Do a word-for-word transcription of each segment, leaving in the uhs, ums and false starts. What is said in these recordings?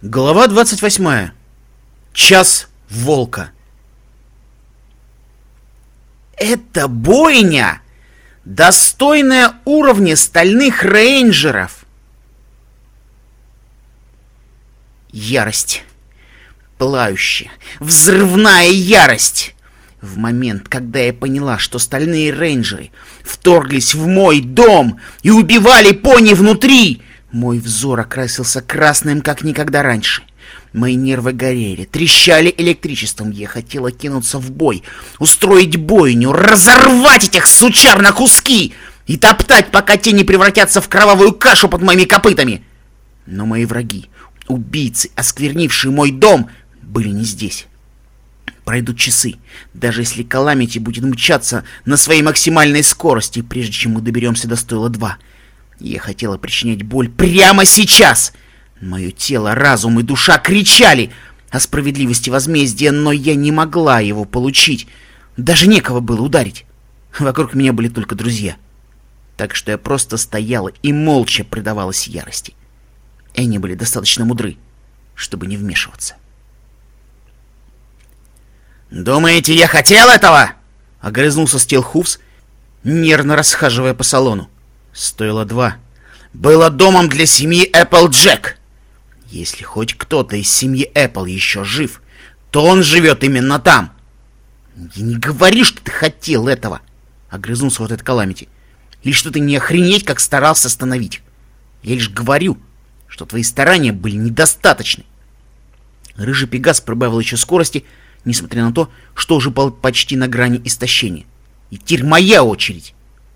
Глава двадцать восьмая. Час волка. Это бойня, достойная уровня стальных рейнджеров. Ярость. Пылающая, взрывная ярость. В момент, когда я поняла, что стальные рейнджеры вторглись в мой дом и убивали пони внутри, мой взор окрасился красным, как никогда раньше. Мои нервы горели, трещали электричеством. Я хотела кинуться в бой, устроить бойню, разорвать этих сучар на куски и топтать, пока те не превратятся в кровавую кашу под моими копытами. Но мои враги, убийцы, осквернившие мой дом, были не здесь. Пройдут часы, даже если Каламити будет мчаться на своей максимальной скорости, прежде чем мы доберемся до стойла два. Я хотела причинять боль прямо сейчас. Мое тело, разум и душа кричали о справедливости возмездия, но я не могла его получить. Даже некого было ударить. Вокруг меня были только друзья. Так что я просто стояла и молча предавалась ярости. И они были достаточно мудры, чтобы не вмешиваться. «Думаете, я хотел этого?» — огрызнулся Стилхуфс, нервно расхаживая по салону. Стоило два. Было домом для семьи Эпплджек. Если хоть кто-то из семьи Эппл еще жив, то он живет именно там. Я не говори, что ты хотел этого, огрызнулся вот этот Каламити. Или что ты не охренеть, как старался остановить. Я лишь говорю, что твои старания были недостаточны. Рыжий Пегас прибавил еще скорости, несмотря на то, что уже был почти на грани истощения. И теперь моя очередь.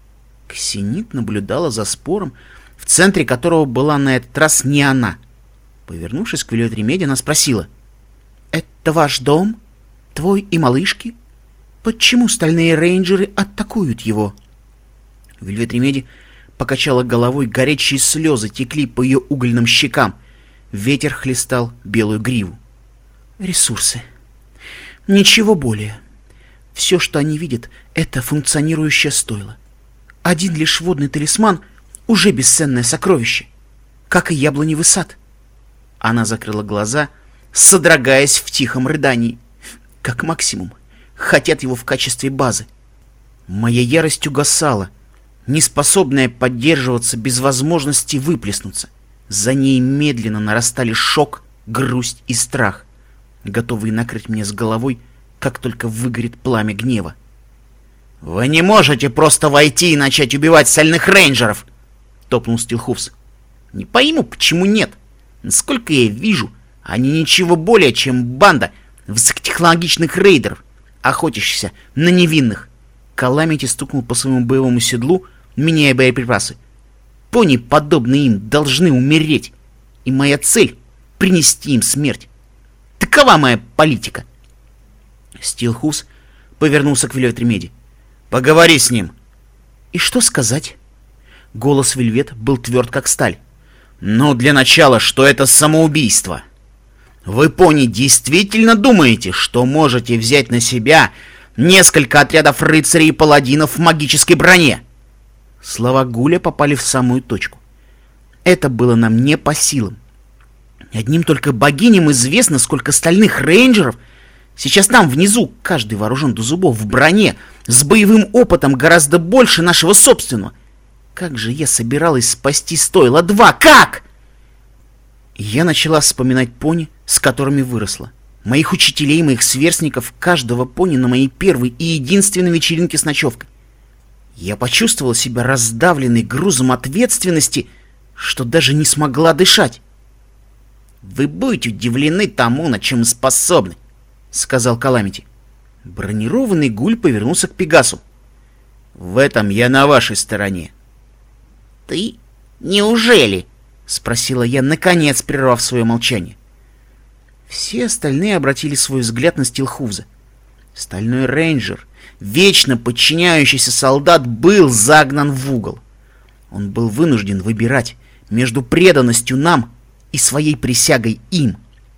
Ксенит наблюдала за спором, в центре которого была на этот раз не она. Повернувшись к Вельвет Ремеди, она спросила: «Это ваш дом? Твой и малышки? Почему стальные рейнджеры атакуют его?» Вельвет Ремеди покачала головой, горячие слезы текли по ее угольным щекам. Ветер хлестал белую гриву. «Ресурсы. Ничего более. Все, что они видят, это функционирующее стойло. Один лишь водный талисман — уже бесценное сокровище, как и яблоневый сад». Она закрыла глаза, содрогаясь в тихом рыдании. Как максимум, хотят его в качестве базы. Моя ярость угасала, неспособная поддерживаться без возможности выплеснуться. За ней медленно нарастали шок, грусть и страх, готовые накрыть меня с головой, как только выгорит пламя гнева. «Вы не можете просто войти и начать убивать стальных рейнджеров!» — топнул Стилхуфс. «Не пойму, почему нет. Насколько я вижу, они ничего более, чем банда высокотехнологичных рейдеров, охотящихся на невинных». Каламити стукнул по своему боевому седлу, меняя боеприпасы. «Пони, подобные им, должны умереть, и моя цель — принести им смерть. Такова моя политика». Стилхуфс повернулся к Вельвет Ремеди. «Поговори с ним». «И что сказать?» Голос Вельвет был тверд, как сталь. «Ну, для начала, что это самоубийство. Вы, пони, действительно думаете, что можете взять на себя несколько отрядов рыцарей и паладинов в магической броне?» Слова Гуля попали в самую точку. Это было нам не по силам. Одним только богиням известно, сколько стальных рейнджеров сейчас там внизу, каждый вооружен до зубов в броне, с боевым опытом гораздо больше нашего собственного. Как же я собиралась спасти стойло два? Как? Я начала вспоминать пони, с которыми выросла. Моих учителей, моих сверстников, каждого пони на моей первой и единственной вечеринке с ночевкой. Я почувствовала себя раздавленной грузом ответственности, что даже не смогла дышать. «Вы будете удивлены тому, на чем мы способны», — сказал Каламити. Бронированный Гуль повернулся к Пегасу. «В этом я на вашей стороне». «Ты? Неужели?» — спросила я, наконец прервав свое молчание. Все остальные обратили свой взгляд на Стилхуфса. Стальной рейнджер, вечно подчиняющийся солдат, был загнан в угол. Он был вынужден выбирать между преданностью нам и своей присягой им.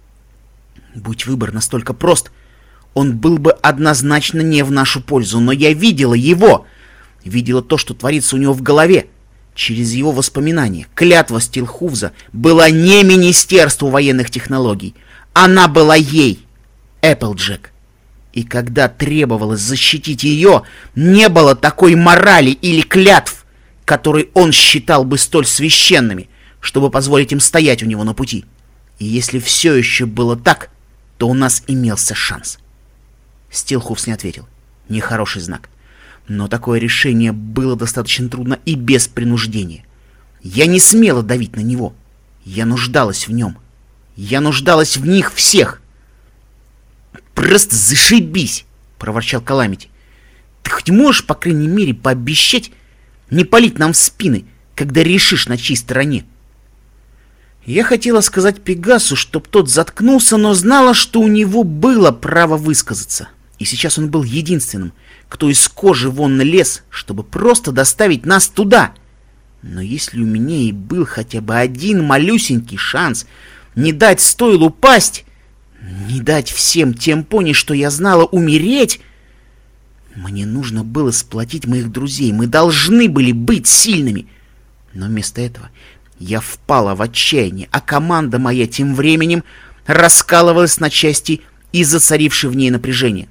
Будь выбор настолько прост, он был бы однозначно не в нашу пользу, но я видела его, видела то, что творится у него в голове, Через его воспоминания клятва Стилхуфза была не Министерству военных технологий. Она была ей, Эпплджек. И когда требовалось защитить ее, не было такой морали или клятв, которые он считал бы столь священными, чтобы позволить им стоять у него на пути. И если все еще было так, то у нас имелся шанс. Стилхуфс не ответил. Нехороший знак. Но такое решение было достаточно трудно и без принуждения. Я не смела давить на него. Я нуждалась в нем. Я нуждалась в них всех. «Просто зашибись!» — проворчал Каламити. «Ты хоть можешь, по крайней мере, пообещать не палить нам в спины, когда решишь, на чьей стороне?» Я хотела сказать Пегасу, чтоб тот заткнулся, но знала, что у него было право высказаться. И сейчас он был единственным, кто из кожи вон лез, чтобы просто доставить нас туда. Но если у меня и был хотя бы один малюсенький шанс не дать стойлу упасть, не дать всем тем пони, что я знала, умереть, мне нужно было сплотить моих друзей, мы должны были быть сильными. Но вместо этого я впала в отчаяние, а команда моя тем временем раскалывалась на части из-за царившей в ней напряжения.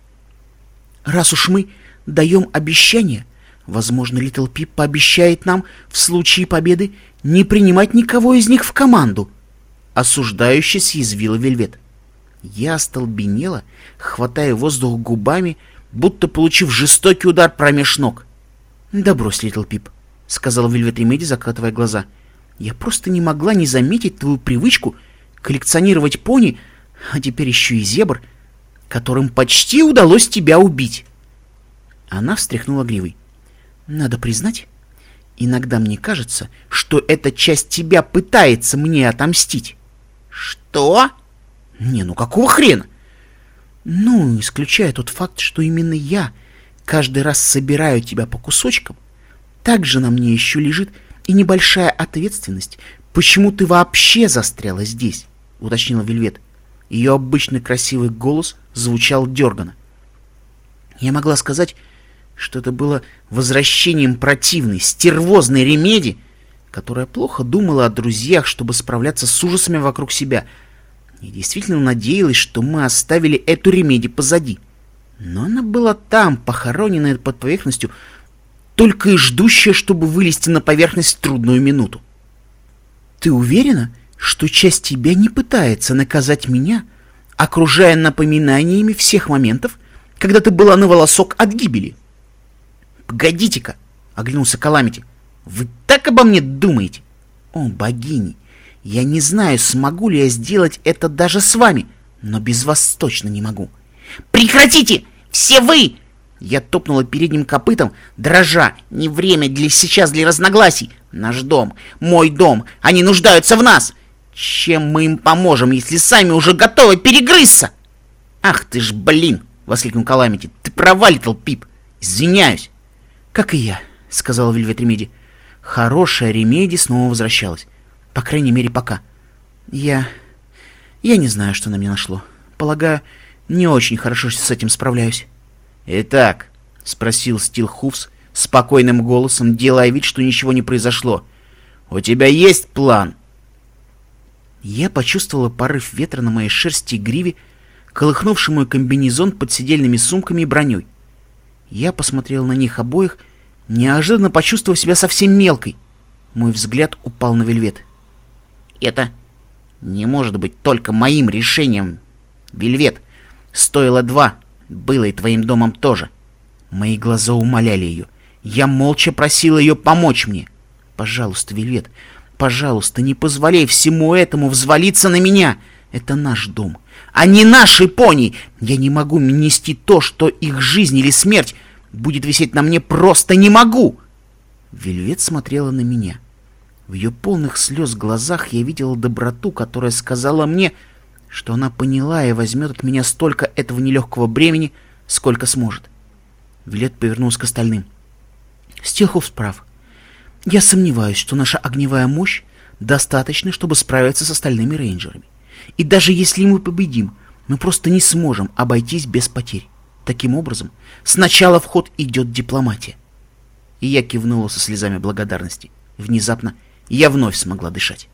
Раз уж мы даем обещание, возможно, Литл Пип пообещает нам в случае победы не принимать никого из них в команду, — осуждающе съязвила Вельвет. Я остолбенела, хватая воздух губами, будто получив жестокий удар промеж ног. — Да брось, Литл Пип, — сказала Вельвет Ремеди, закатывая глаза. — Я просто не могла не заметить твою привычку коллекционировать пони, а теперь еще и зебр, которым почти удалось тебя убить. Она встряхнула гривой. — Надо признать, иногда мне кажется, что эта часть тебя пытается мне отомстить. — Что? — Не, ну какого хрена? — Ну, исключая тот факт, что именно я каждый раз собираю тебя по кусочкам, также на мне еще лежит и небольшая ответственность, почему ты вообще застряла здесь, — уточнила Вельвет. Ее обычный красивый голос звучал дерганно. Я могла сказать, что это было возвращением противной, стервозной Ремеди, которая плохо думала о друзьях, чтобы справляться с ужасами вокруг себя. Я действительно надеялась, что мы оставили эту Ремеди позади. Но она была там, похороненная под поверхностью, только и ждущая, чтобы вылезти на поверхность в трудную минуту. Ты уверена, что часть тебя не пытается наказать меня, окружая напоминаниями всех моментов, когда ты была на волосок от гибели? — Погодите-ка, — оглянулся Каламити, — вы так обо мне думаете? О, богини, я не знаю, смогу ли я сделать это даже с вами, но без вас точно не могу. — Прекратите! Все вы! Я топнула передним копытом, дрожа. Не время для сейчас для разногласий. Наш дом, мой дом, они нуждаются в нас. Чем мы им поможем, если сами уже готовы перегрызться? — Ах ты ж, блин! — воскликнул Каламити. — Ты права, Литл Пип. Извиняюсь. — Как и я, — сказала Вельвет Ремеди. Хорошая Ремеди снова возвращалась. По крайней мере, пока. Я... Я не знаю, что на меня нашло. Полагаю, не очень хорошо с этим справляюсь. — Итак, — спросил Стилхуфс спокойным голосом, делая вид, что ничего не произошло, — у тебя есть план? Я почувствовала порыв ветра на моей шерсти и гриве, колыхнувший мой комбинезон под седельными сумками и броней. Я посмотрел на них обоих, неожиданно почувствовав себя совсем мелкой. Мой взгляд упал на Вельвет. — Это не может быть только моим решением, Вельвет. Стоило два, было и твоим домом тоже. Мои глаза умоляли ее. Я молча просил ее помочь мне. Пожалуйста, Вельвет, пожалуйста, не позволяй всему этому взвалиться на меня. Это наш дом, а не наши пони. Я не могу нести то, что их жизнь или смерть будет висеть на мне, просто не могу. Вельвет смотрела на меня. В ее полных слез глазах я видела доброту, которая сказала мне, что она поняла и возьмет от меня столько этого нелегкого бремени, сколько сможет. Вельвет повернулась к остальным. Стилхуфс прав. Я сомневаюсь, что наша огневая мощь достаточна, чтобы справиться с остальными рейнджерами. И даже если мы победим, мы просто не сможем обойтись без потерь. Таким образом, сначала в ход идет дипломатия. и я кивнула со слезами благодарности. Внезапно я вновь смогла дышать.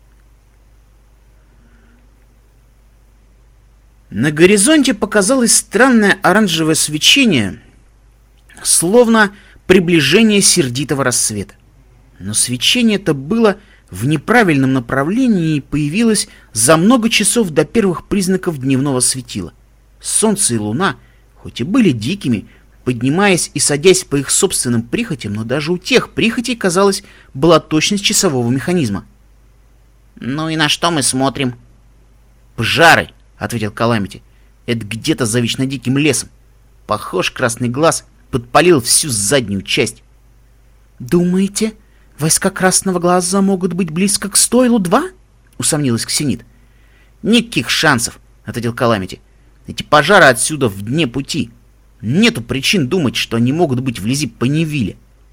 На горизонте показалось странное оранжевое свечение, словно приближение сердитого рассвета. Но свечение это было в неправильном направлении и появилось за много часов до первых признаков дневного светила. Солнце и луна, хоть и были дикими, поднимаясь и садясь по их собственным прихотям, но даже у тех прихотей, казалось, была точность часового механизма. «Ну и на что мы смотрим?» «Пожары!» — ответил Каламити. «Это где-то за вечно диким лесом. Похож, красный глаз подпалил всю заднюю часть». «Думаете, войска Красного Глаза могут быть близко к Стойлу-два?» — усомнилась Ксенит. «Никаких шансов!» — ответил Каламити. «Эти пожары отсюда в дне пути. Нету причин думать, что они могут быть вблизи Поневилля».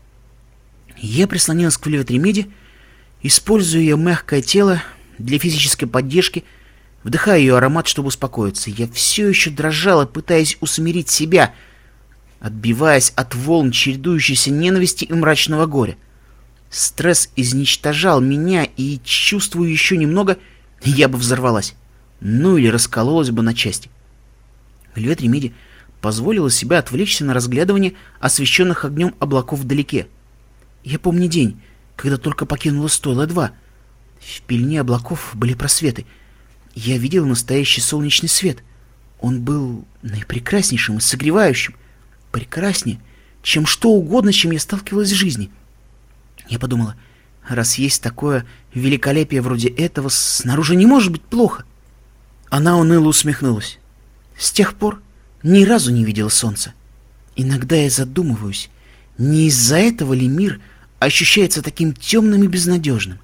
Я прислонилась к Вельветремеде, используя ее мягкое тело для физической поддержки, вдыхая ее аромат, чтобы успокоиться. Я все еще дрожала, пытаясь усмирить себя, отбиваясь от волн чередующейся ненависти и мрачного горя. Стресс изничтожал меня, и, чувствую еще немного, я бы взорвалась. Ну или раскололась бы на части. Вельветремеди позволила себя отвлечься на разглядывание освещенных огнем облаков вдалеке. Я помню день, когда только покинула Стойло-два. В пелене облаков были просветы. Я видела настоящий солнечный свет. Он был наипрекраснейшим и согревающим. Прекраснее, чем что угодно, с чем я сталкивалась в жизни. Я подумала, раз есть такое великолепие вроде этого, снаружи не может быть плохо. Она уныло усмехнулась. С тех пор ни разу не видела солнца. Иногда я задумываюсь, не из-за этого ли мир ощущается таким темным и безнадежным.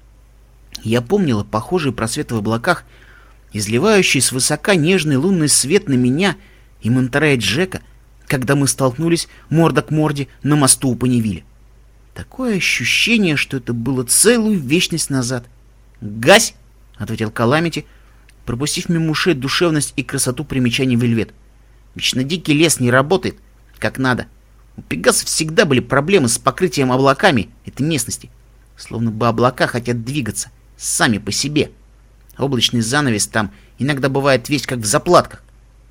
Я помнила похожие просветы в облаках, изливающие свысока нежный лунный свет на меня и Монтерея Джека, когда мы столкнулись морда к морде на мосту у Поневилля. Такое ощущение, что это было целую вечность назад. «Гась!» — ответил Каламити, пропустив мимо ушей душевность и красоту примечаний Вельвет. «Вечно дикий лес не работает, как надо. У Пегасов всегда были проблемы с покрытием облаками этой местности. Словно бы облака хотят двигаться сами по себе. Облачный занавес там иногда бывает весь как в заплатках».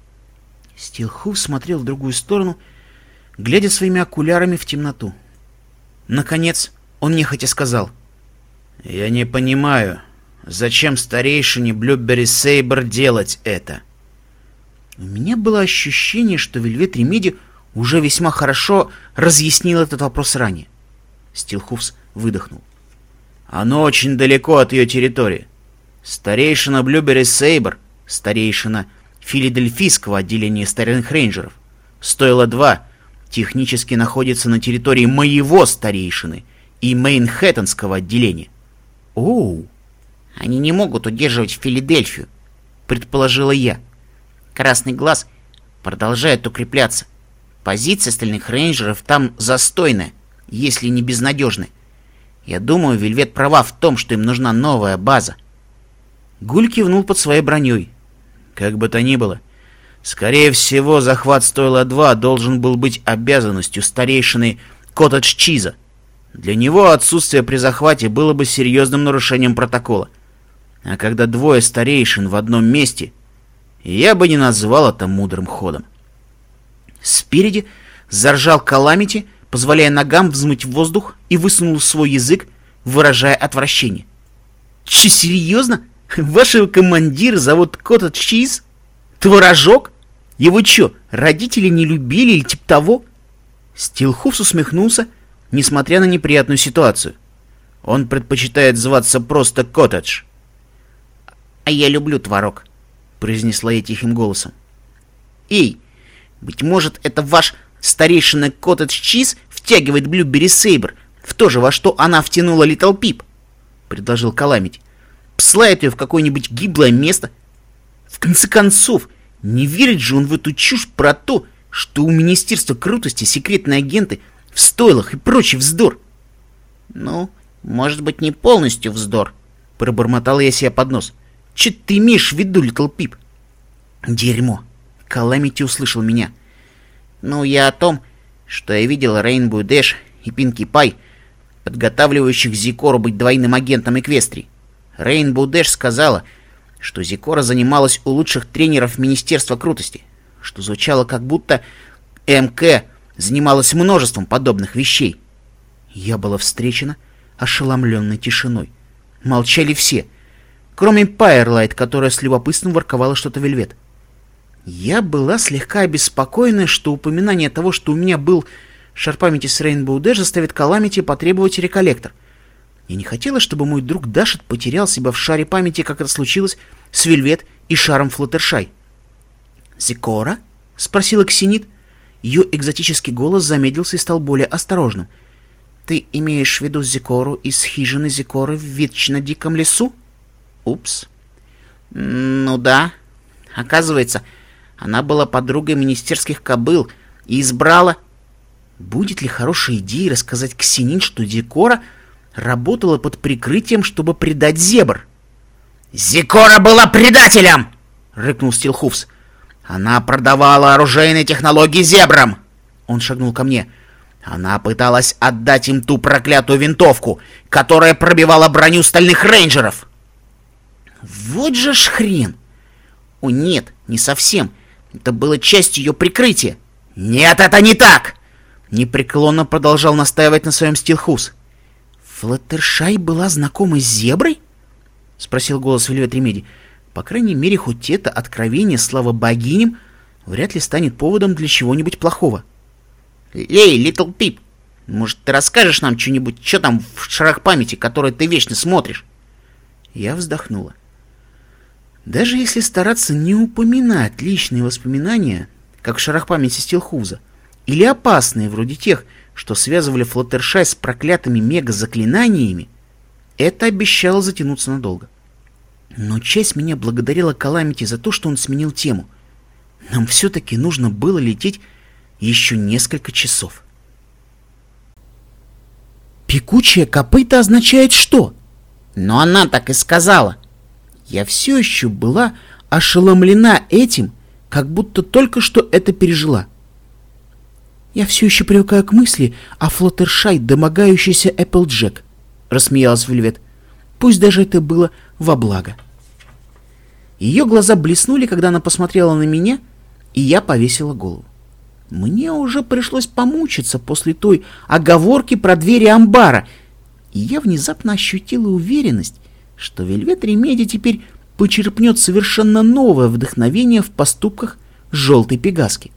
Стилхуф смотрел в другую сторону, глядя своими окулярами в темноту. Наконец он нехотя сказал: «Я не понимаю, зачем старейшине Блюберри Сейбр делать это?» У меня было ощущение, что Вельветремеди уже весьма хорошо разъяснил этот вопрос ранее. Стилхуфс выдохнул. «Оно очень далеко от ее территории. Старейшина Блюберри Сейбр, старейшина Филадельфийского отделения старинных рейнджеров, Стойло-два, технически находится на территории моего старейшины и Мейнхэттенского отделения». «Оу!» «Они не могут удерживать Филадельфию», — предположила я. «Красный глаз продолжает укрепляться. Позиция остальных рейнджеров там застойная, если не безнадежная. Я думаю, Вельвет права в том, что им нужна новая база». Гуль кивнул под своей броней. «Как бы то ни было, скорее всего, захват Стойло-два должен был быть обязанностью старейшины Коттедж-Чиза. Для него отсутствие при захвате было бы серьезным нарушением протокола. А когда двое старейшин в одном месте, я бы не назвал это мудрым ходом». Спереди заржал Каламити, позволяя ногам взмыть в воздух, и высунул свой язык, выражая отвращение. «Че, серьезно? Вашего командира зовут Коттедж-Чиз? Творожок? Его че, родители не любили или типа того?» Стилхуфс усмехнулся, несмотря на неприятную ситуацию. «Он предпочитает зваться просто Коттедж». «А я люблю творог», — произнесла я тихим голосом. «Эй, быть может, это ваш старейшина Коттедж-Чиз втягивает Блюберри Сейбр в то же, во что она втянула Литл Пип», — предложил Каламити. «Пслает ее в какое-нибудь гиблое место. В конце концов, не верит же он в эту чушь про то, что у Министерства крутости секретные агенты в стойлах и прочий вздор». «Ну, может быть, не полностью вздор», — пробормотал я себе под нос. «Че ты имеешь в виду, Литл Пип?» «Дерьмо!» Каламити услышал меня. «Ну, я о том, что я видел Рейнбоу Дэш и Пинки Пай, подготавливающих Зикору быть двойным агентом Эквестрии. Рейнбоу Дэш сказала, что Зикора занималась у лучших тренеров Министерства Крутости, что звучало как будто МК занималась множеством подобных вещей. Я была встречена ошеломленной тишиной. Молчали все, кроме Пайерлайт, которая с любопытством ворковала что-то Вельвет. Я была слегка обеспокоена, что упоминание того, что у меня был шар памяти с Рейнбоу Дэш, заставит Каламити потребовать реколлектор. Я не хотела, чтобы мой друг Дашет потерял себя в шаре памяти, как это случилось с Вельвет и шаром Флаттершай. «Зикора?» — спросила Ксенит. Ее экзотический голос замедлился и стал более осторожным. «Ты имеешь в виду Зикору из хижины Зикоры в вечно диком лесу?» «Упс. Ну да. Оказывается, она была подругой министерских кобыл и избрала...» Будет ли хорошей идеей рассказать Ксенит, что Зикора работала под прикрытием, чтобы предать зебр? «Зикора была предателем!» — рыкнул Стилхуфс. «Она продавала оружейные технологии зебрам!» Он шагнул ко мне. «Она пыталась отдать им ту проклятую винтовку, которая пробивала броню стальных рейнджеров!» Вот же ж хрен! О нет, не совсем. Это было частью ее прикрытия. «Нет, это не так!» Непреклонно продолжал настаивать на своем Стилхуфс. «Флаттершай была знакома с зеброй?» — спросил голос Вельвет Ремеди. По крайней мере, хоть это откровение, слава богиням, вряд ли станет поводом для чего-нибудь плохого. «Эй, Литл Пип, может, ты расскажешь нам что-нибудь, что там в шарах памяти, которые ты вечно смотришь?» Я вздохнула. Даже если стараться не упоминать личные воспоминания, как в шарах памяти Стилхуфза, или опасные, вроде тех, что связывали Флаттершай с проклятыми мега-заклинаниями, это обещало затянуться надолго. Но часть меня благодарила Каламити за то, что он сменил тему. Нам все-таки нужно было лететь еще несколько часов. «Пекучее копыто означает что?» «Но она так и сказала». Я все еще была ошеломлена этим, как будто только что это пережила. «Я все еще привыкаю к мысли о Флаттершай, домогающейся Эпплджек», — рассмеялась Вельвет. «Пусть даже это было во благо». Ее глаза блеснули, когда она посмотрела на меня, и я повесила голову. Мне уже пришлось помучиться после той оговорки про двери амбара, и я внезапно ощутила уверенность, что Вельвет Ремеди теперь почерпнет совершенно новое вдохновение в поступках желтой пегаски.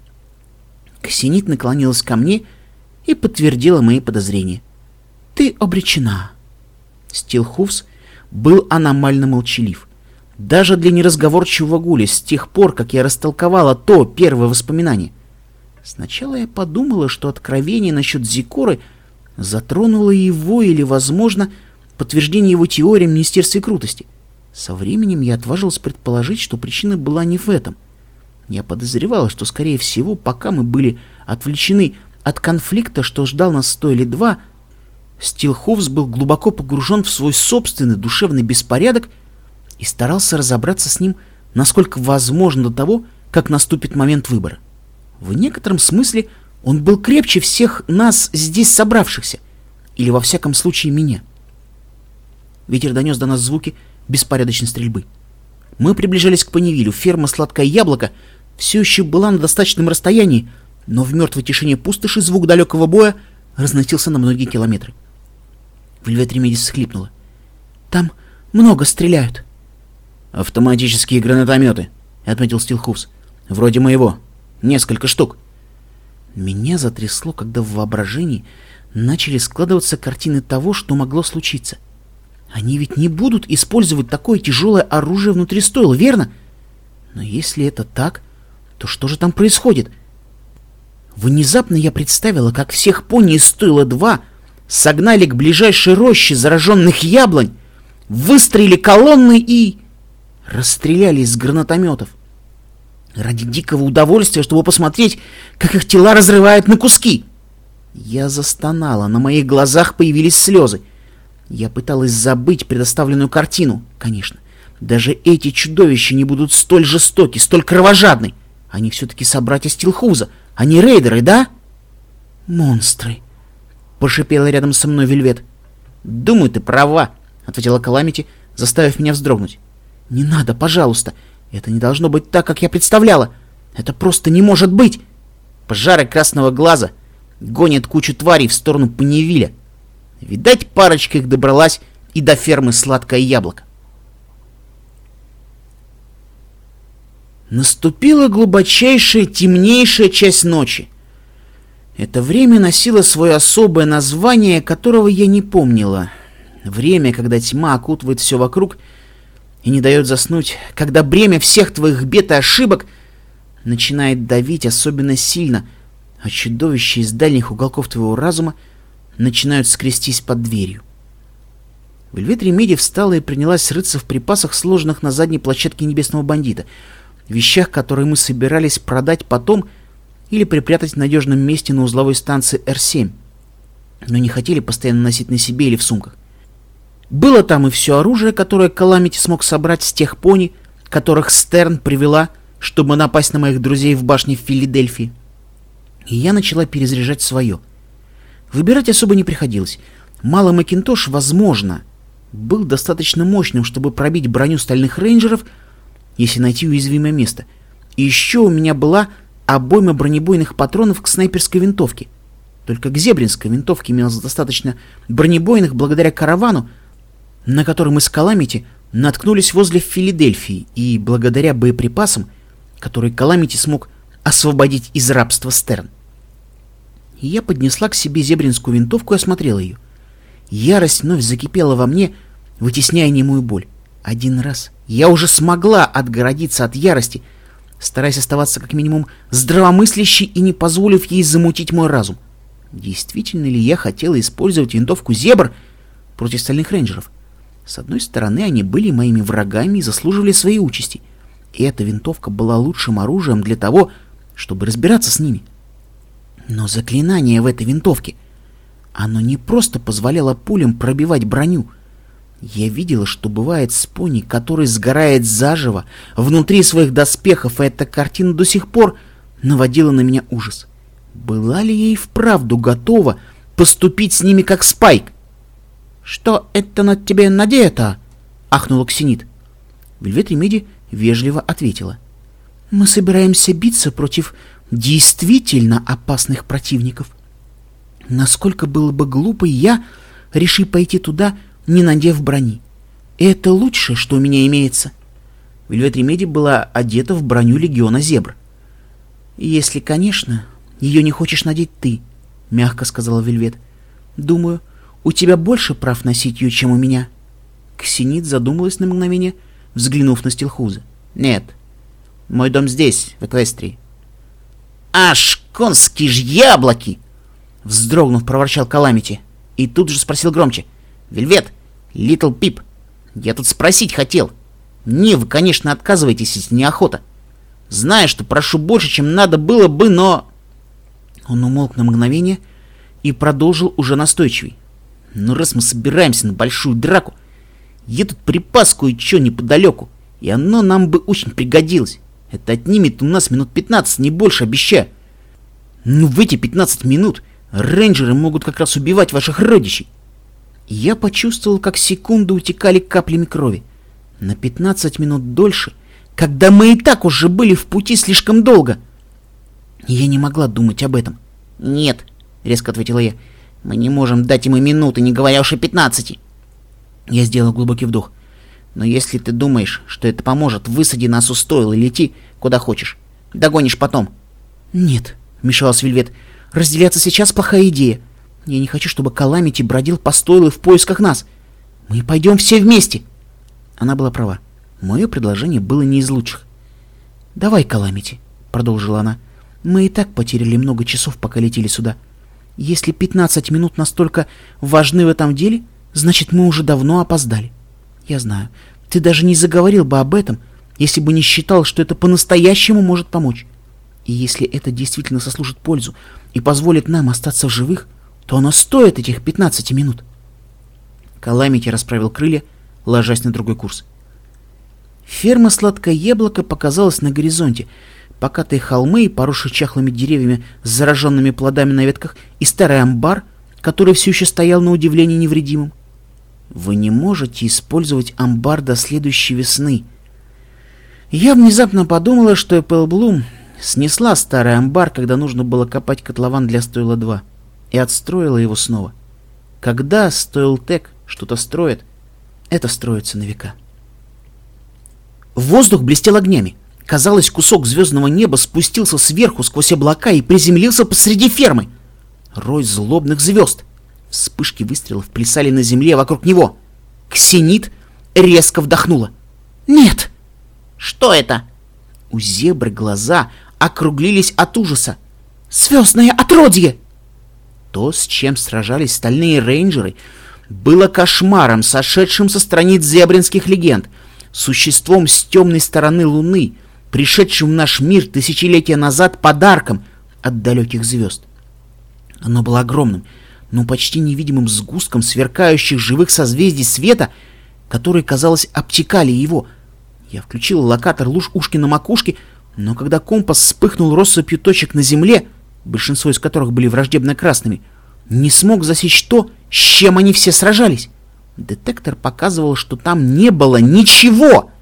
Ксенит наклонилась ко мне и подтвердила мои подозрения. «Ты обречена». Стилхуфс был аномально молчалив. Даже для неразговорчивого гуля с тех пор, как я растолковала то первое воспоминание. Сначала я подумала, что откровение насчет Зикоры затронуло его или, возможно, подтверждение его теории в Министерстве Крутости. Со временем я отважилась предположить, что причина была не в этом. Я подозревала, что, скорее всего, пока мы были отвлечены от конфликта, что ждал нас сто или два, Стилхуфс был глубоко погружен в свой собственный душевный беспорядок и старался разобраться с ним, насколько возможно, до того, как наступит момент выбора. В некотором смысле он был крепче всех нас здесь собравшихся, или во всяком случае меня. Ветер донес до нас звуки беспорядочной стрельбы. Мы приближались к Поневилю. Ферма «Сладкое яблоко» все еще была на достаточном расстоянии, но в мертвой тишине пустоши звук далекого боя разносился на многие километры. Вельвет Ремеди всхлипнула. «Там много стреляют». «Автоматические гранатометы», — отметил Стилхуфс. «Вроде моего. Несколько штук». Меня затрясло, когда в воображении начали складываться картины того, что могло случиться. Они ведь не будут использовать такое тяжелое оружие внутри стойла, верно? Но если это так, то что же там происходит? Внезапно я представила, как всех пони из стойла два согнали к ближайшей роще зараженных яблонь, выстроили колонны и... расстреляли из гранатометов. Ради дикого удовольствия, чтобы посмотреть, как их тела разрывают на куски. Я застонала, на моих глазах появились слезы. Я пыталась забыть предоставленную картину, конечно. Даже эти чудовища не будут столь жестоки, столь кровожадны. Они все-таки собратья Стилхуфза, они рейдеры, да? Монстры. прошипела рядом со мной Вельвет. «Думаю, ты права», — ответила Каламити, заставив меня вздрогнуть. «Не надо, пожалуйста. Это не должно быть так, как я представляла. Это просто не может быть!» Пожары красного глаза гонят кучу тварей в сторону Панивиля. Видать, парочка их добралась и до фермы «Сладкое яблоко». Наступила глубочайшая, темнейшая часть ночи. Это время носило свое особое название, которого я не помнила. Время, когда тьма окутывает все вокруг и не дает заснуть, когда бремя всех твоих бед и ошибок начинает давить особенно сильно, а чудовища из дальних уголков твоего разума начинают скрестись под дверью. Вельвет Ремеди встала и принялась рыться в припасах, сложенных на задней площадке Небесного Бандита, вещах, которые мы собирались продать потом или припрятать в надежном месте на узловой станции Эр семь, но не хотели постоянно носить на себе или в сумках. Было там и все оружие, которое Каламити смог собрать с тех пони, которых Стерн привела, чтобы напасть на моих друзей в башне в Филадельфии. И я начала перезаряжать свое. Выбирать особо не приходилось. Малый Макинтош, возможно, был достаточно мощным, чтобы пробить броню стальных рейнджеров, если найти уязвимое место. И еще у меня была обойма бронебойных патронов к снайперской винтовке. Только к зебринской винтовке имелось достаточно бронебойных благодаря каравану, на который мы с Каламити наткнулись возле Филадельфии, и благодаря боеприпасам, которые Каламити смог освободить из рабства Стерн. И я поднесла к себе зебринскую винтовку и осмотрела ее. Ярость вновь закипела во мне, вытесняя немую боль. Один раз я уже смогла отгородиться от ярости, стараясь оставаться как минимум здравомыслящей и не позволив ей замутить мой разум. Действительно ли я хотела использовать винтовку «Зебр» против стальных рейнджеров? С одной стороны, они были моими врагами и заслуживали своей участи. И эта винтовка была лучшим оружием для того, чтобы разбираться с ними. Но заклинание в этой винтовке, оно не просто позволяло пулям пробивать броню. Я видела, что бывает с пони, который сгорает заживо внутри своих доспехов, и эта картина до сих пор наводила на меня ужас. Была ли я и вправду готова поступить с ними как Спайк? «Что это на тебе надето?» — ахнула Ксенит. Вельвет Ремеди вежливо ответила. «Мы собираемся биться против действительно опасных противников. Насколько было бы глупо я, реши пойти туда, не надев брони. И это лучшее, что у меня имеется». Вельвет Ремеди была одета в броню легиона Зебр. «Если, конечно, ее не хочешь надеть ты», — мягко сказала Вельвет. «Думаю, у тебя больше прав носить ее, чем у меня». Ксенит задумалась на мгновение, взглянув на Стилхуза. «Нет, мой дом здесь, в Эквестрии». «Аж конские ж яблоки!» Вздрогнув, проворчал Каламити. И тут же спросил громче. «Вельвет, Литл Пип, я тут спросить хотел. Не, вы, конечно, отказываетесь, если неохота. Знаю, что прошу больше, чем надо было бы, но...» Он умолк на мгновение и продолжил уже настойчивей. «Ну, раз мы собираемся на большую драку, я тут припас кое-что неподалеку, и оно нам бы очень пригодилось. Это отнимет у нас минут пятнадцать, не больше, обещаю. Ну, в эти пятнадцать минут рейнджеры могут как раз убивать ваших родичей». И я почувствовал, как секунды утекали каплями крови. На пятнадцать минут дольше, когда мы и так уже были в пути слишком долго. И я не могла думать об этом. «Нет», — резко ответила я, — «мы не можем дать ему минуты, не говоря уж о пятнадцати». Я сделал глубокий вдох. «Но если ты думаешь, что это поможет, высади нас у стойла и лети куда хочешь. Догонишь потом». «Нет», — вмешалась Вельвет, — «разделяться сейчас плохая идея. Я не хочу, чтобы Каламити бродил по стойлу в поисках нас. Мы пойдем все вместе». Она была права. Мое предложение было не из лучших. «Давай, Каламити», — продолжила она. «Мы и так потеряли много часов, пока летели сюда. Если пятнадцать минут настолько важны в этом деле, значит, мы уже давно опоздали. Я знаю, ты даже не заговорил бы об этом, если бы не считал, что это по-настоящему может помочь. И если это действительно сослужит пользу и позволит нам остаться в живых, то оно стоит этих пятнадцати минут». Каламити расправил крылья, ложась на другой курс. Ферма «Сладкое яблоко» показалась на горизонте. Покатые холмы, поросшие чахлыми деревьями с зараженными плодами на ветках, и старый амбар, который все еще стоял на удивление невредимым. Вы не можете использовать амбар до следующей весны. Я внезапно подумала, что Эппл Блум снесла старый амбар, когда нужно было копать котлован для Стойла два, и отстроила его снова. Когда Стойлтек что-то строит, это строится на века. Воздух блестел огнями. Казалось, кусок звездного неба спустился сверху сквозь облака и приземлился посреди фермы. Рой злобных звезд. Вспышки выстрелов плясали на земле вокруг него. Ксенит резко вдохнула. «Нет!» Что это? У зебры глаза округлились от ужаса. «Звездное отродье!» То, с чем сражались стальные рейнджеры, было кошмаром, сошедшим со страниц зебринских легенд, существом с темной стороны Луны, пришедшим в наш мир тысячелетия назад подарком от далеких звезд. Оно было огромным, но почти невидимым сгустком сверкающих живых созвездий света, которые, казалось, обтекали его. Я включил локатор луж ушки на макушке, но когда компас вспыхнул россыпью точек на земле, большинство из которых были враждебно красными, не смог засечь то, с чем они все сражались. Детектор показывал, что там не было ничего.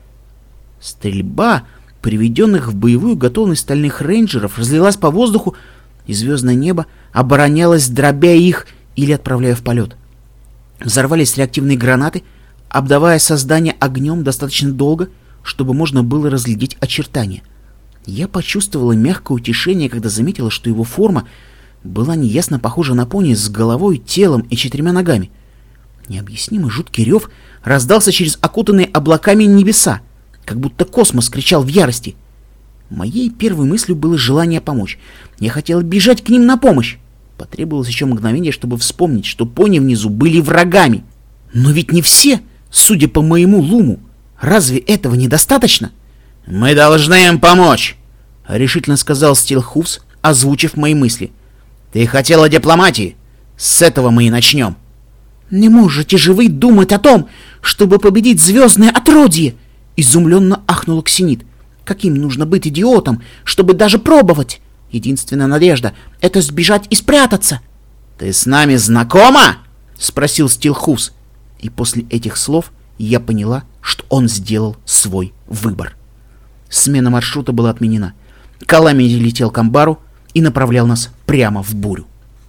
Стрельба приведенных в боевую готовность стальных рейнджеров разлилась по воздуху, и звездное небо оборонялось, дробя их или отправляя в полет. Взорвались реактивные гранаты, обдавая создание огнем достаточно долго, чтобы можно было разглядеть очертания. Я почувствовала мягкое утешение, когда заметила, что его форма была неясно похожа на пони с головой, телом и четырьмя ногами. Необъяснимый жуткий рев раздался через окутанные облаками небеса, как будто космос кричал в ярости. Моей первой мыслью было желание помочь. Я хотела бежать к ним на помощь. Потребовалось еще мгновение, чтобы вспомнить, что пони внизу были врагами. Но ведь не все, судя по моему луму. Разве этого недостаточно? «Мы должны им помочь», — решительно сказал Стилхуфс, озвучив мои мысли. «Ты хотела дипломатии? С этого мы и начнем». «Не можете же вы думать о том, чтобы победить звездное отродье!» — изумленно ахнула Ксенит. «Каким нужно быть идиотом, чтобы даже пробовать? Единственная надежда — это сбежать и спрятаться!» «Ты с нами знакома?» — спросил Стилхуфс. И после этих слов я поняла, что он сделал свой выбор. Смена маршрута была отменена. Каламити летел к амбару и направлял нас прямо в бурю.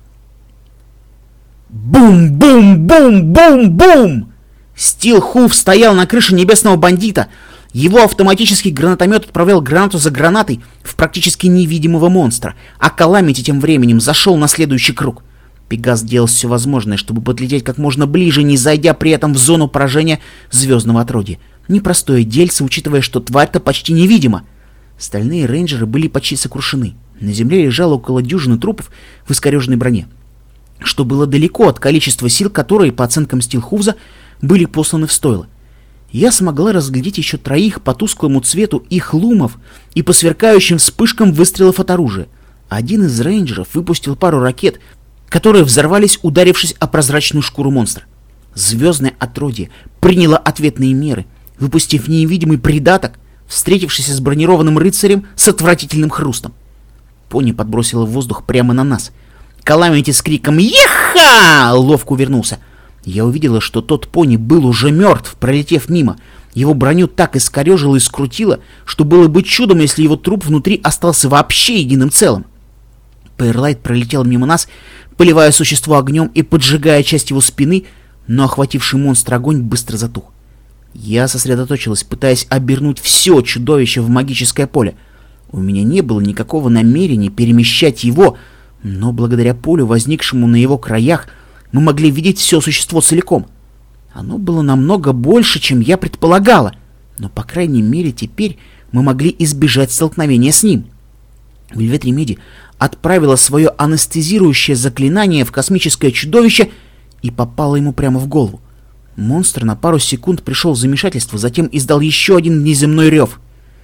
Бум-бум-бум-бум-бум! Стилхуф стоял на крыше небесного бандита. Его автоматический гранатомет отправлял гранату за гранатой в практически невидимого монстра, а Каламити тем временем зашел на следующий круг. Пегас делал все возможное, чтобы подлететь как можно ближе, не зайдя при этом в зону поражения звездного отродья. Непростое дельце, учитывая, что тварь-то почти невидима. Стальные рейнджеры были почти сокрушены. На земле лежало около дюжины трупов в искореженной броне, что было далеко от количества сил, которые, по оценкам Стилхуфза, были посланы в стойло. Я смогла разглядеть еще троих по тусклому цвету их лумов и по сверкающим вспышкам выстрелов от оружия. Один из рейнджеров выпустил пару ракет, которые взорвались, ударившись о прозрачную шкуру монстра. Звездное отродье приняло ответные меры, выпустив невидимый придаток, встретившись с бронированным рыцарем с отвратительным хрустом. Пони подбросило в воздух прямо на нас. Каламити с криком «Еха!» ловко увернулся. Я увидела, что тот пони был уже мертв, пролетев мимо. Его броню так искорежило и скрутило, что было бы чудом, если его труп внутри остался вообще единым целым. Пейрлайт пролетел мимо нас, поливая существо огнем и поджигая часть его спины, но охвативший монстра огонь быстро затух. Я сосредоточилась, пытаясь обернуть все чудовище в магическое поле. У меня не было никакого намерения перемещать его, но благодаря полю, возникшему на его краях, мы могли видеть все существо целиком. Оно было намного больше, чем я предполагала, но, по крайней мере, теперь мы могли избежать столкновения с ним. Вельвет Ремеди отправила свое анестезирующее заклинание в космическое чудовище и попало ему прямо в голову. Монстр на пару секунд пришел в замешательство, затем издал еще один внеземной рев.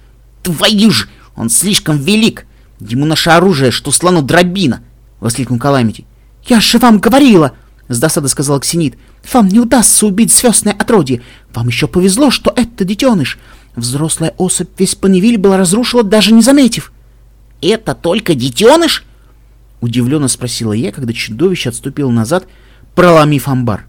«Твою ж! Он слишком велик! Ему наше оружие, что слону дробина!» — воскликнул Каламити. «Я же вам говорила!» — с досадой сказал Ксенит. «Вам не удастся убить звездное отродье. Вам еще повезло, что это детеныш. Взрослая особь весь Понивиль была разрушила, даже не заметив». «Это только детеныш?» — удивленно спросила я, когда чудовище отступило назад, проломив амбар.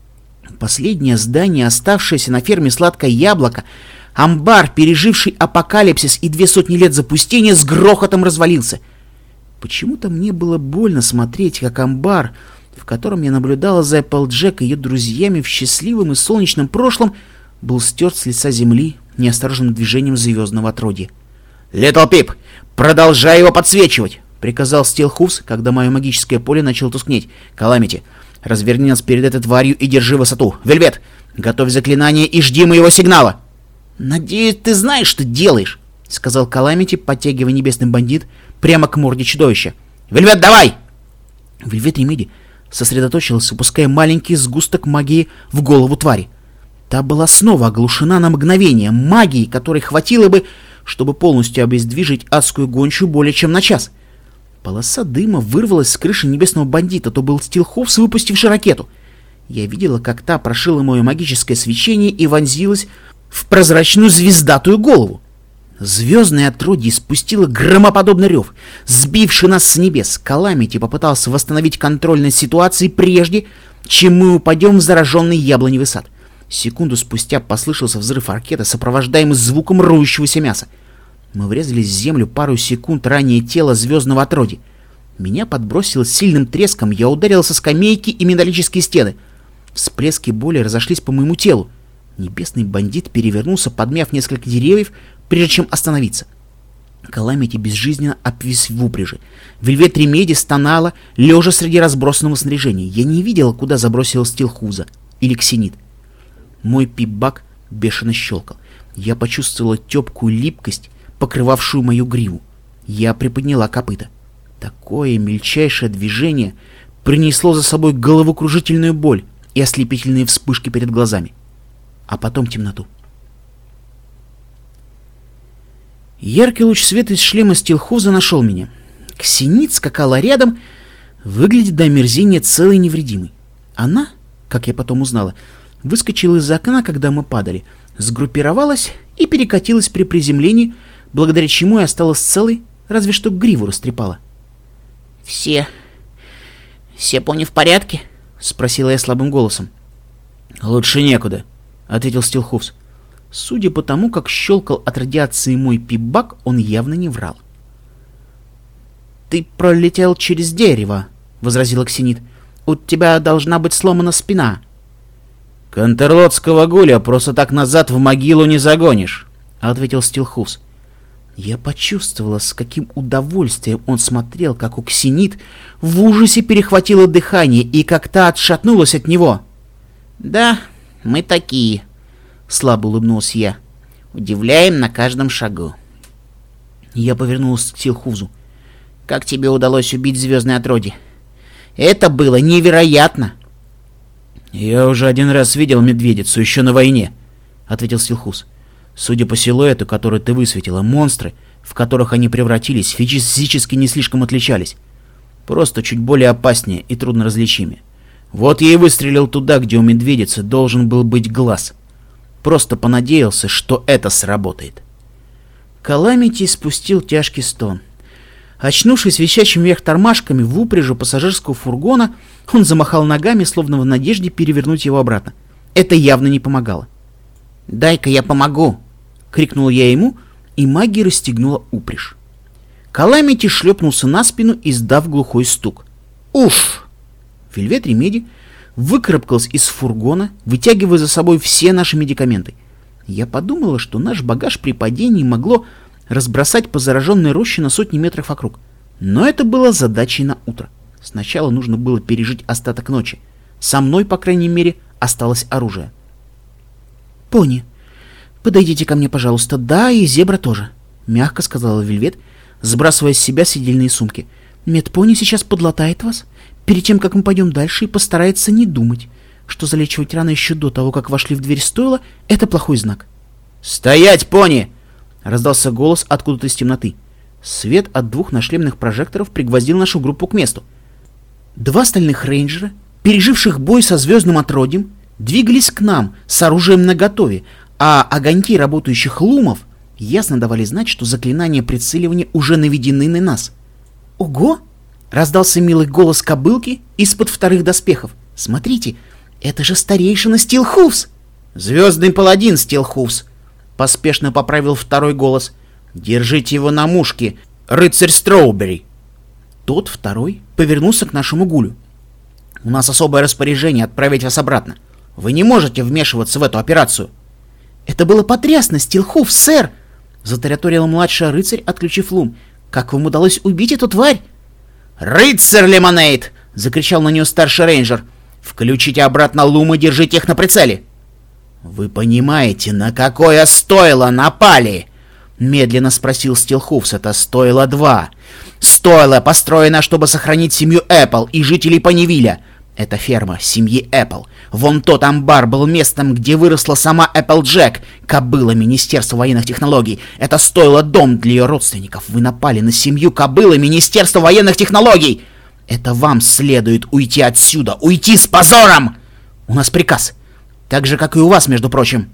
Последнее здание, оставшееся на ферме «Сладкое яблоко», амбар, переживший апокалипсис и две сотни лет запустения, с грохотом развалился. Почему-то мне было больно смотреть, как амбар, в котором я наблюдала за Эпплджек и ее друзьями в счастливом и солнечном прошлом, был стерт с лица земли неосторожным движением звездного отродья. «Литл Пип, продолжай его подсвечивать!» — приказал Стилхуфс, когда мое магическое поле начало тускнеть. «Каламити, разверни нас перед этой тварью и держи высоту. Вельвет, готовь заклинание и жди моего сигнала!» «Надеюсь, ты знаешь, что делаешь!» — сказал Каламити, подтягивая небесный бандит прямо к морде чудовища. «Вельвет, давай!» Вельвет Ремеди сосредоточился, выпуская маленький сгусток магии в голову твари. Та была снова оглушена на мгновение магией, которой хватило бы, чтобы полностью обездвижить адскую гончую более чем на час. Полоса дыма вырвалась с крыши небесного бандита, то был Стилхуфс, выпустивший ракету. Я видела, как та прошила мое магическое свечение и вонзилась в прозрачную звездатую голову. Звездное отродье спустило громоподобный рев, сбивший нас с небес. Каламити попытался восстановить контроль над ситуацией прежде, чем мы упадем в зараженный яблоневый сад. Секунду спустя послышался взрыв ракеты, сопровождаемый звуком рвущегося мяса. Мы врезались в землю пару секунд ранее тело звездного отродья. Меня подбросило с сильным треском, я ударил со скамейки и металлические стены. Всплески боли разошлись по моему телу. Небесный бандит перевернулся, подмяв несколько деревьев, прежде чем остановиться. Каламити безжизненно обвис в упряжи. Вельвет Ремеди стонала, лежа среди разбросанного снаряжения. Я не видела, куда забросил Стилхуза или Ксенит. Мой пип-бак бешено щелкал. Я почувствовала тепкую липкость, покрывавшую мою гриву. Я приподняла копыта. Такое мельчайшее движение принесло за собой головокружительную боль и ослепительные вспышки перед глазами. А потом темноту. Яркий луч света из шлема Стилхуза нашел меня. Ксенит скакала рядом, выглядит до омерзения целой и невредимой. Она, как я потом узнала, выскочила из окна, когда мы падали, сгруппировалась и перекатилась при приземлении, благодаря чему я осталась целой, разве что гриву растрепала. «Все... все пони в порядке?» — спросила я слабым голосом. «Лучше некуда», — ответил Стилхуфс. Судя по тому, как щелкал от радиации мой пип-бак, он явно не врал. «Ты пролетел через дерево», — возразила Ксенит. «У тебя должна быть сломана спина». «Контерлотского гуля просто так назад в могилу не загонишь», — ответил Стилхуфс. Я почувствовала, с каким удовольствием он смотрел, как у Ксенит в ужасе перехватило дыхание и как та отшатнулась от него. «Да, мы такие», — слабо улыбнулся я. «Удивляем на каждом шагу». Я повернулась к Стилхузу. «Как тебе удалось убить звездное отродье? Это было невероятно!» «Я уже один раз видел медведицу, еще на войне», — ответил Стилхуз. «Судя по силуэту, который ты высветила, монстры, в которых они превратились, физически не слишком отличались. Просто чуть более опаснее и трудноразличимее. Вот я и выстрелил туда, где у медведицы должен был быть глаз. Просто понадеялся, что это сработает». Каламити спустил тяжкий стон. Очнувшись висящим вверх тормашками в упряжи пассажирского фургона, он замахал ногами, словно в надежде перевернуть его обратно. Это явно не помогало. «Дай-ка я помогу!» — крикнул я ему, и магия расстегнула упряжь. Каламити шлепнулся на спину, издав глухой стук. «Уф!» Вельвет Ремеди выкарабкался из фургона, вытягивая за собой все наши медикаменты. Я подумала, что наш багаж при падении могло разбросать по зараженной роще на сотни метров вокруг. Но это было задачей на утро. Сначала нужно было пережить остаток ночи. Со мной, по крайней мере, осталось оружие. «Пони, подойдите ко мне, пожалуйста. Да, и зебра тоже», — мягко сказала Вельвет, сбрасывая с себя сидельные сумки. «Медпони сейчас подлатает вас перед тем, как мы пойдем дальше, и постарается не думать, что залечивать раны еще до того, как вошли в дверь стойла, это плохой знак». «Стоять, пони!» — раздался голос откуда-то из темноты. Свет от двух нашлемных прожекторов пригвоздил нашу группу к месту. Два стальных рейнджера, переживших бой со звездным отродьем, двигались к нам с оружием наготове, а огоньки работающих лумов ясно давали знать, что заклинания прицеливания уже наведены на нас. «Ого!» — Раздался милый голос кобылки из-под вторых доспехов. «Смотрите, это же старейшина Стилхуфс!» «Звездный паладин Стилхуфс!» — поспешно поправил второй голос. «Держите его на мушке, рыцарь Строубери!» Тот, второй, повернулся к нашему гулю. «У нас особое распоряжение отправить вас обратно. Вы не можете вмешиваться в эту операцию!» «Это было потрясно, Стилхуфс, сэр!» — затараторил младший рыцарь, отключив лум. «Как вам удалось убить эту тварь?» «Рыцарь Лемонейд!» — закричал на нее старший рейнджер. «Включите обратно лум и держите их на прицеле!» «Вы понимаете, на какое стойло напали?» — медленно спросил Стилхуфс. «Это стойло два. Стойло построено, чтобы сохранить семью Эппл и жителей Понивиля. Это ферма семьи Эппл. Вон тот амбар был местом, где выросла сама Эпплджек, кобыла Министерства военных технологий. Это стоило дом для ее родственников. Вы напали на семью кобылы Министерства военных технологий. Это вам следует уйти отсюда, уйти с позором! У нас приказ, так же, как и у вас, между прочим.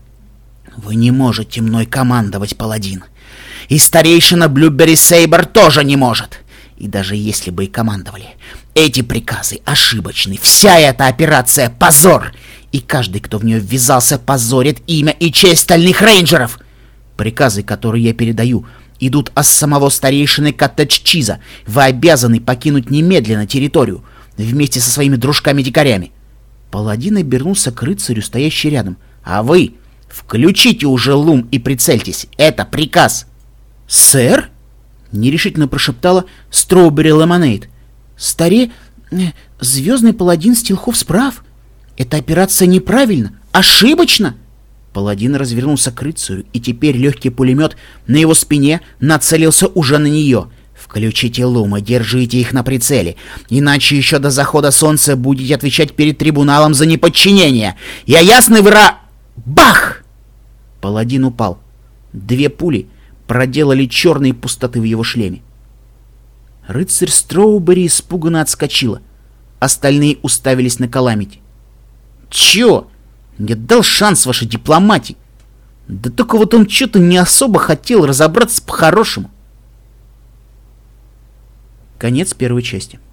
Вы не можете мной командовать, паладин. И старейшина Блюбери Сейбр тоже не может. И даже если бы и командовали, эти приказы ошибочны. Вся эта операция — позор. И каждый, кто в нее ввязался, позорит имя и честь стальных рейнджеров. Приказы, которые я передаю, идут от самого старейшины Коттедж-Чиза. Вы обязаны покинуть немедленно территорию вместе со своими дружками-дикарями. Паладин обернулся к рыцарю, стоящий рядом. А вы включите уже лум и прицельтесь. Это приказ. «Сэр?» — нерешительно прошептала Строубери Лемонейд. «Старе... Звездный паладин Стилхуфс прав. Эта операция неправильна, ошибочна!» Паладин развернулся к рыцарю, и теперь легкий пулемет на его спине нацелился уже на нее. «Включите лум и держите их на прицеле, иначе еще до захода солнца будете отвечать перед трибуналом за неподчинение. Я ясный вра...» Бах! Паладин упал. Две пули проделали черные пустоты в его шлеме. Рыцарь Строубери испуганно отскочила. Остальные уставились на Каламити. «Чё? Я дал шанс вашей дипломатии. Да только вот он что-то не особо хотел разобраться по-хорошему». Конец первой части.